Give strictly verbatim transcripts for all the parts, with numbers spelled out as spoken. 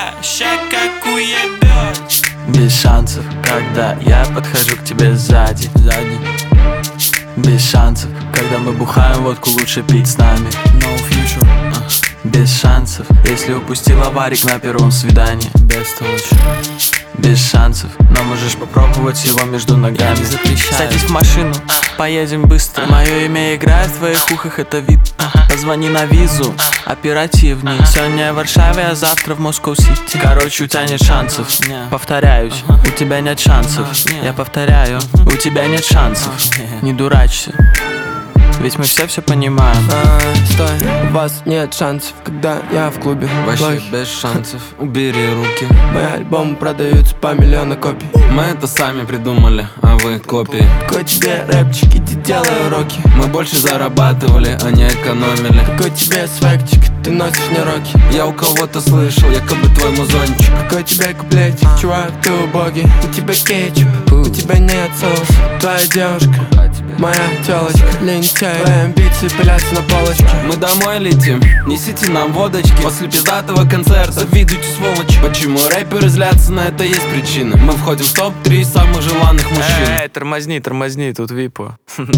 ща как уебёшь. Без шансов, когда я подхожу к тебе сзади, сзади. Без шансов, когда мы бухаем водку, лучше пить с нами. No future. uh. Без шансов, если упустил аварик на первом свидании. Бестолочь. Без шансов, но можешь попробовать его между ногами. Садись в машину, поедем быстро. Мое имя играет в твоих ухах, это вип. Позвони на визу, оперативней. Сегодня в Варшаве, а завтра в Москва-Сити. Короче, у тебя нет шансов. Повторяюсь, у тебя нет шансов. Я повторяю, у тебя нет шансов. Не дурачься, ведь мы все все понимаем. а, Стой, у вас нет шансов, когда я в клубе. Вообще Лохи. без шансов, убери руки. Мои альбомы продаются по миллиону копий. Мы это сами придумали, а вы копии. Какой тебе рэпчик, иди делай уроки. Мы больше зарабатывали, а не экономили. Какой тебе свэгчик, ты носишь не роки. Я у кого-то слышал, якобы твой музончик. Какой тебе куплетик, чувак, ты убогий. У тебя кетчуп, у тебя нет соуса. Твоя девушка, моя тёлочка. Лентяй, твои амбиции пылятся на полочке. Мы домой летим, несите нам водочки. После пиздатого концерта завидуйте, сволочи. Почему рэперы злятся, на это есть причины. Мы входим в топ три самых желанных мужчин. Эй, тормозни, тормозни, тут випу.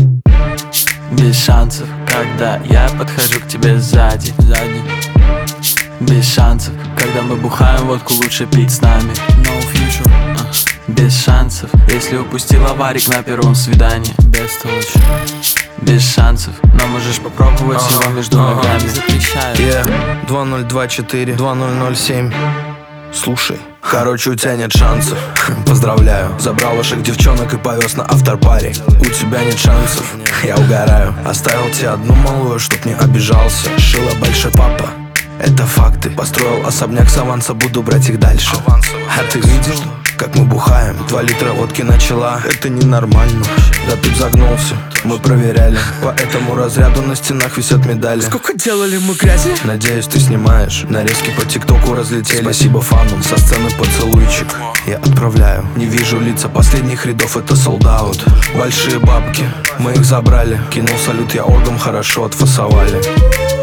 Без шансов, когда я подхожу к тебе сзади, сзади. Без шансов, когда мы бухаем водку, лучше пить с нами. No future. uh. Без шансов, если упустил аварик на первом свидании. Бестолочь. Без шансов, но можешь попробовать uh-huh. его между uh-huh. ногами. Запрещаю. Yeah. два ноль два четыре два ноль ноль семь. Слушай, короче, у тебя нет шансов. Поздравляю, забрал ваших девчонок и повез на автопари. У тебя нет шансов, я угораю. Оставил тебе одну малую, чтоб не обижался. Шила большой папа, это факты. Построил особняк с аванса, буду брать их дальше. А ты видел, как мы бухаем? Два литра водки начала, это ненормально. Да ты б загнулся, мы проверяли. По этому разряду на стенах висят медали. Сколько делали мы грязи? Надеюсь, ты снимаешь. Нарезки по тиктоку разлетели. Спасибо фанам, со сцены поцелуйчик я отправляю. Не вижу лица последних рядов, это солдаут. Большие бабки, мы их забрали. Кинул салют, я оргом хорошо отфасовали.